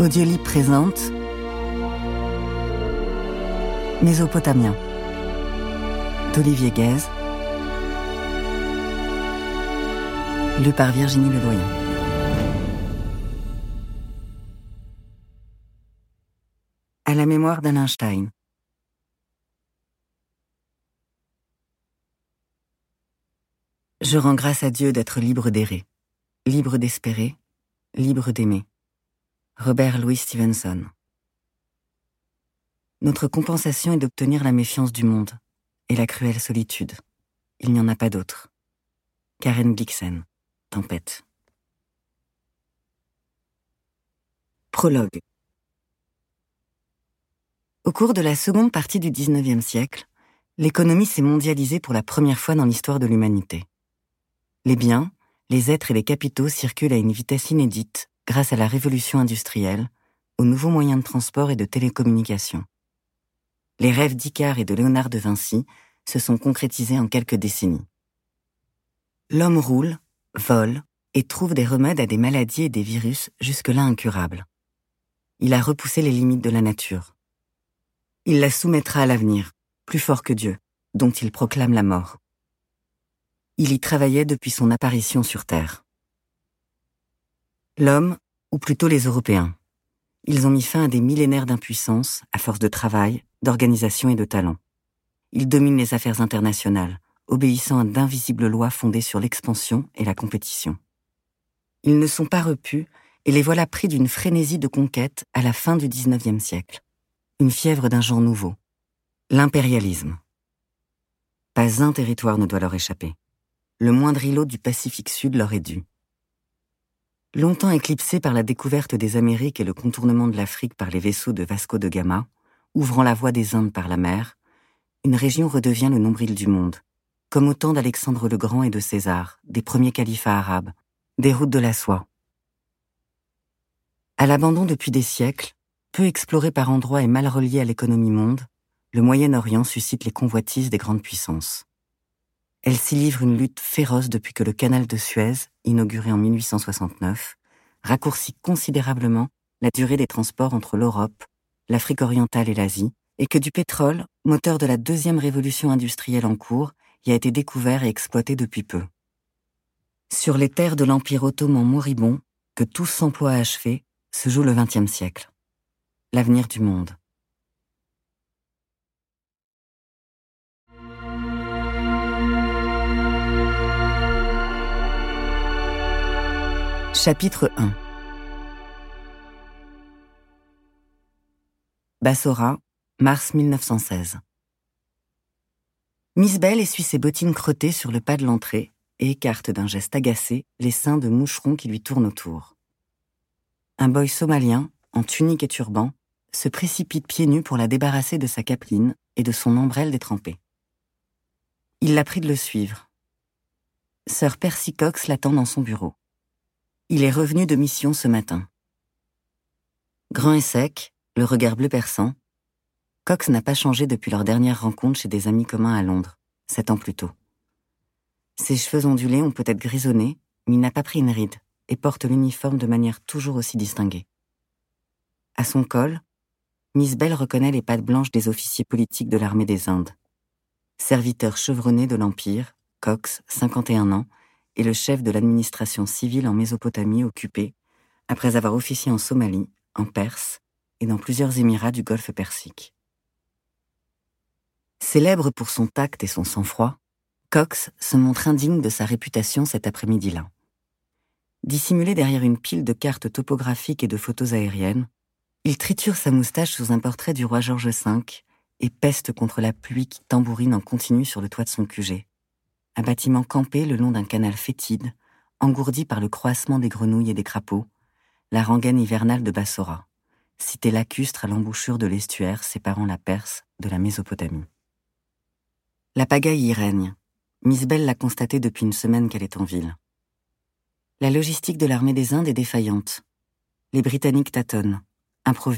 Audiolib présente Mésopotamien d'Olivier Guèze, lu par Virginie Ledoyen. À la mémoire d'Alain Stein. Je rends grâce à Dieu d'être libre d'errer, libre d'espérer, libre d'aimer. Robert Louis Stevenson. Notre compensation est d'obtenir la méfiance du monde et la cruelle solitude. Il n'y en a pas d'autre. Karen Blixen, Tempête. Prologue. Au cours de la seconde partie du XIXe siècle, l'économie s'est mondialisée pour la première fois dans l'histoire de l'humanité. Les biens, les êtres et les capitaux circulent à une vitesse inédite grâce à la révolution industrielle, aux nouveaux moyens de transport et de télécommunication. Les rêves d'Icare et de Léonard de Vinci se sont concrétisés en quelques décennies. L'homme roule, vole et trouve des remèdes à des maladies et des virus jusque-là incurables. Il a repoussé les limites de la nature. Il la soumettra à l'avenir, plus fort que Dieu, dont il proclame la mort. Il y travaillait depuis son apparition sur Terre. L'homme, ou plutôt les Européens, ils ont mis fin à des millénaires d'impuissance, à force de travail, d'organisation et de talent. Ils dominent les affaires internationales, obéissant à d'invisibles lois fondées sur l'expansion et la compétition. Ils ne sont pas repus, et les voilà pris d'une frénésie de conquête à la fin du XIXe siècle. Une fièvre d'un genre nouveau, l'impérialisme. Pas un territoire ne doit leur échapper. Le moindre îlot du Pacifique Sud leur est dû. Longtemps éclipsée par la découverte des Amériques et le contournement de l'Afrique par les vaisseaux de Vasco de Gama, ouvrant la voie des Indes par la mer, une région redevient le nombril du monde, comme au temps d'Alexandre le Grand et de César, des premiers califats arabes, des routes de la soie. À l'abandon depuis des siècles, peu exploré par endroits et mal relié à l'économie monde, le Moyen-Orient suscite les convoitises des grandes puissances. Elle s'y livre une lutte féroce depuis que le canal de Suez, inauguré en 1869, raccourcit considérablement la durée des transports entre l'Europe, l'Afrique orientale et l'Asie, et que du pétrole, moteur de la deuxième révolution industrielle en cours, y a été découvert et exploité depuis peu. Sur les terres de l'Empire ottoman moribond, que tous s'emploient à achever, se joue le XXe siècle. L'avenir du monde. Chapitre 1. Bassora, mars 1916. Miss Bell essuie ses bottines crottées sur le pas de l'entrée et écarte d'un geste agacé les seins de moucherons qui lui tournent autour. Un boy somalien, en tunique et turban, se précipite pieds nus pour la débarrasser de sa capeline et de son ombrelle détrempée. Il la prie de le suivre. Sir Percy Cox l'attend dans son bureau. Il est revenu de mission ce matin. Grand et sec, le regard bleu perçant, Cox n'a pas changé depuis leur dernière rencontre chez des amis communs à Londres, 7 ans plus tôt. Ses cheveux ondulés ont peut-être grisonné, mais il n'a pas pris une ride et porte l'uniforme de manière toujours aussi distinguée. À son col, Miss Bell reconnaît les pattes blanches des officiers politiques de l'armée des Indes. Serviteur chevronné de l'Empire, Cox, 51 ans, est le chef de l'administration civile en Mésopotamie occupée, après avoir officié en Somalie, en Perse et dans plusieurs émirats du Golfe Persique. Célèbre pour son tact et son sang-froid, Cox se montre indigne de sa réputation cet après-midi-là. Dissimulé derrière une pile de cartes topographiques et de photos aériennes, il triture sa moustache sous un portrait du roi George V et peste contre la pluie qui tambourine en continu sur le toit de son QG. Un bâtiment campé le long d'un canal fétide, engourdi par le croassement des grenouilles et des crapauds, la rengaine hivernale de Bassora, cité lacustre à l'embouchure de l'estuaire séparant la Perse de la Mésopotamie. La pagaille y règne. Miss Bell l'a constaté depuis une semaine qu'elle est en ville. La logistique de l'armée des Indes est défaillante. Les Britanniques tâtonnent, improvisent.